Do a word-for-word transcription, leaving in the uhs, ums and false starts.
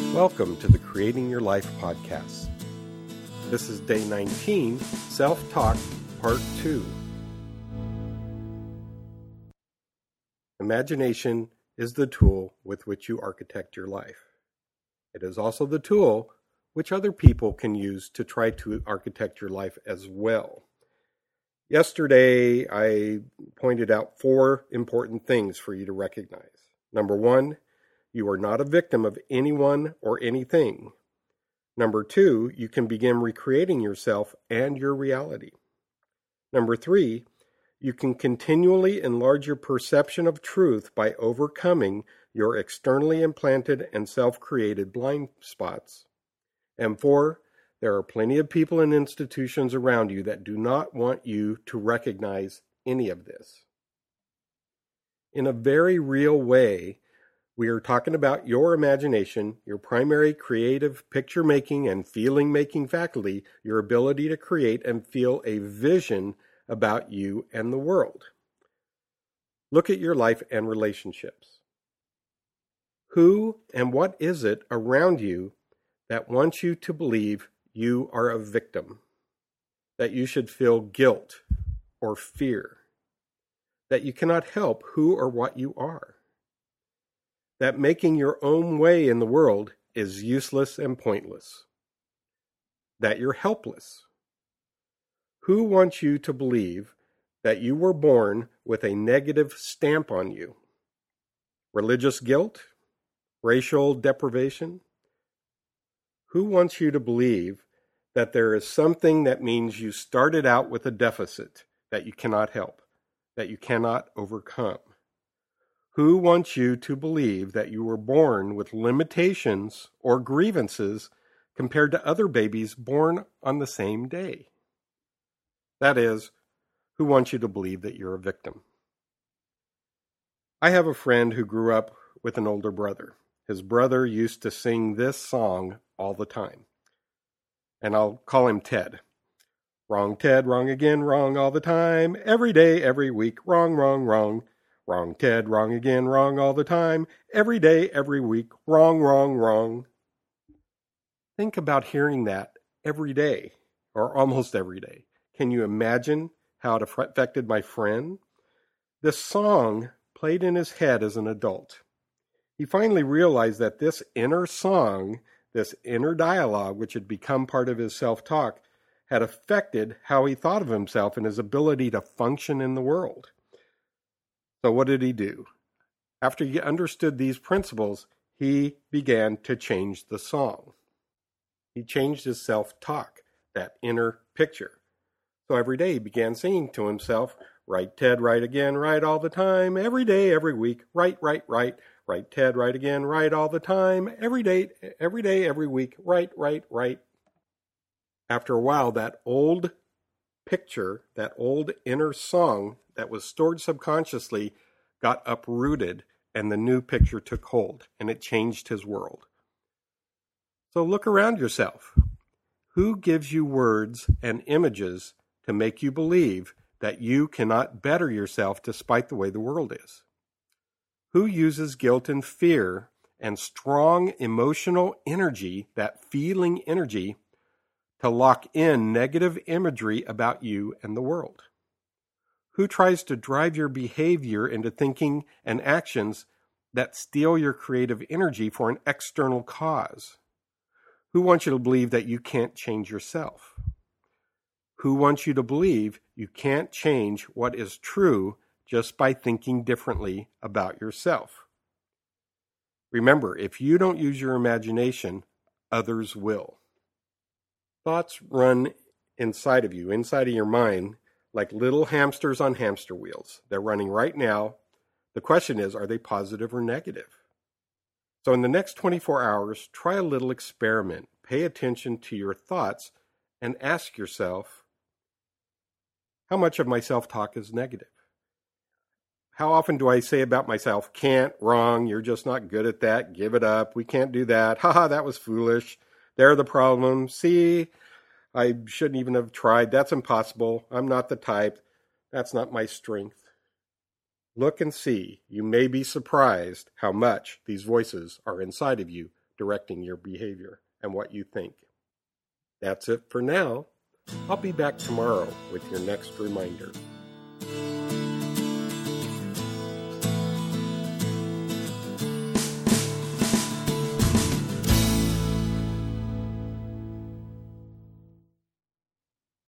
Welcome to the Creating Your Life podcast. This is day nineteen, Self-Talk, Part two. Imagination is the tool with which you architect your life. It is also the tool which other people can use to try to architect your life as well. Yesterday, I pointed out four important things for you to recognize. Number one, you are not a victim of anyone or anything. Number two, you can begin recreating yourself and your reality. Number three, you can continually enlarge your perception of truth by overcoming your externally implanted and self-created blind spots. And four, there are plenty of people and institutions around you that do not want you to recognize any of this. In a very real way, we are talking about your imagination, your primary creative picture-making and feeling-making faculty, your ability to create and feel a vision about you and the world. Look at your life and relationships. Who and what is it around you that wants you to believe you are a victim, that you should feel guilt or fear, that you cannot help who or what you are, that making your own way in the world is useless and pointless, that you're helpless? Who wants you to believe that you were born with a negative stamp on you? Religious guilt? Racial deprivation? Who wants you to believe that there is something that means you started out with a deficit that you cannot help, that you cannot overcome? Who wants you to believe that you were born with limitations or grievances compared to other babies born on the same day? That is, who wants you to believe that you're a victim? I have a friend who grew up with an older brother. His brother used to sing this song all the time. And I'll call him Ted. Wrong, Ted, wrong again, wrong all the time. Every day, every week, wrong, wrong, wrong. Wrong, Ted, wrong again, wrong all the time. Every day, every week, wrong, wrong, wrong. Think about hearing that every day, or almost every day. Can you imagine how it affected my friend? This song played in his head as an adult. He finally realized that this inner song, this inner dialogue, which had become part of his self-talk, had affected how he thought of himself and his ability to function in the world. So what did he do? After he understood these principles, he began to change the song. He changed his self-talk, that inner picture. So every day he began singing to himself, right, Ted, right again, right all the time, every day, every week, right, right, right, right, Ted, right again, right all the time, every day, every day, every week, right, right, right. After a while, that old picture, that old inner song that was stored subconsciously got uprooted, and the new picture took hold, and it changed his world. So look around yourself. Who gives you words and images to make you believe that you cannot better yourself despite the way the world is? Who uses guilt and fear and strong emotional energy, that feeling energy, to lock in negative imagery about you and the world? Who tries to drive your behavior into thinking and actions that steal your creative energy for an external cause? Who wants you to believe that you can't change yourself? Who wants you to believe you can't change what is true just by thinking differently about yourself? Remember, if you don't use your imagination, others will. Thoughts run inside of you, inside of your mind, like little hamsters on hamster wheels. They're running right now. The question is, are they positive or negative? So in the next twenty-four hours, try a little experiment. Pay attention to your thoughts and ask yourself, how much of my self-talk is negative? How often do I say about myself, can't, wrong, you're just not good at that, give it up, we can't do that, haha, that was foolish, they're the problem, see, I shouldn't even have tried. That's impossible. I'm not the type. That's not my strength. Look and see. You may be surprised how much these voices are inside of you directing your behavior and what you think. That's it for now. I'll be back tomorrow with your next reminder.